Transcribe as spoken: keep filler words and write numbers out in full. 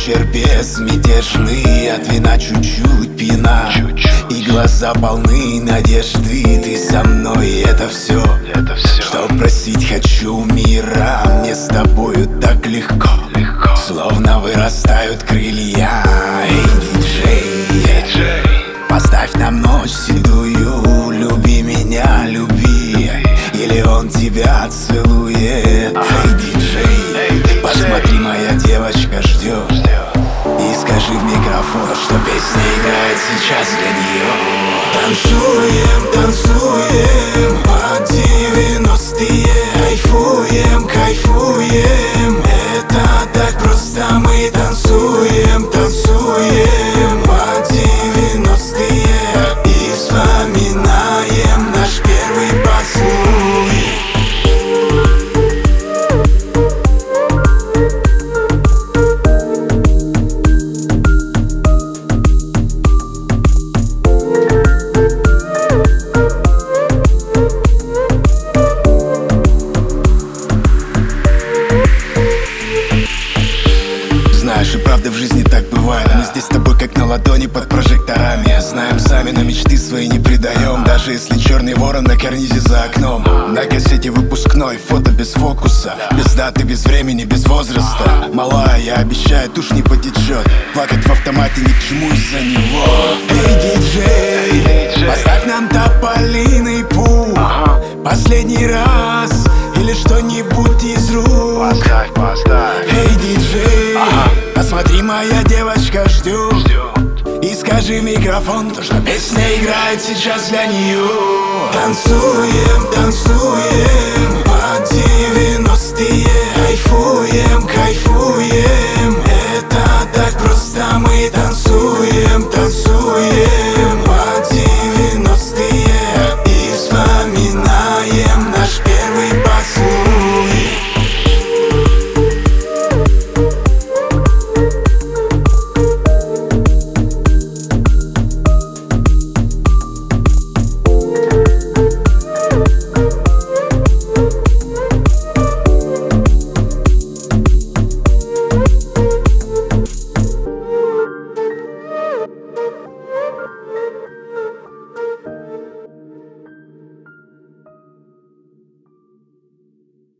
вечер безмятежный, от вина чуть-чуть пьяна, и глаза полны надежды. Ты со мной, это все, что просить хочу мира. Мне с тобою так легко, словно вырастают крылья. Эй, диджей, поставь нам ночь седую, люби меня, люби, или он тебя целует. Эй, диджей, посмотри, моя девочка ждет, и скажи в микрофон, что песня играет сейчас для нее. Танцуем, танцуем под девяностые, кайфуем, кайфуем. Это так просто, мы танцуем, танцуем под девяностые и вспоминаем наш первый поцелуй. Знаешь, и правда в жизни так бывает. Мы здесь с тобой как на ладони под прожекторами. Знаем сами, но мечты свои не предаем. Даже если черный ворон на карнизе за окном. На кассете выпускной, фото без фокуса, без даты, без времени, без возраста. Малая, я обещаю, тушь не потечет. Плакать в автомате ни к чему из-за него. Эй, диджей, поставь нам тополиный пух, последний раз, или что-нибудь из рук. Поставь, поставь. Эй, диджей, посмотри, моя девочка ждет, и скажи в микрофон то, что песня играет сейчас для нее. Танцуем, танцуем под девяностые, кайфуем, кайфуем.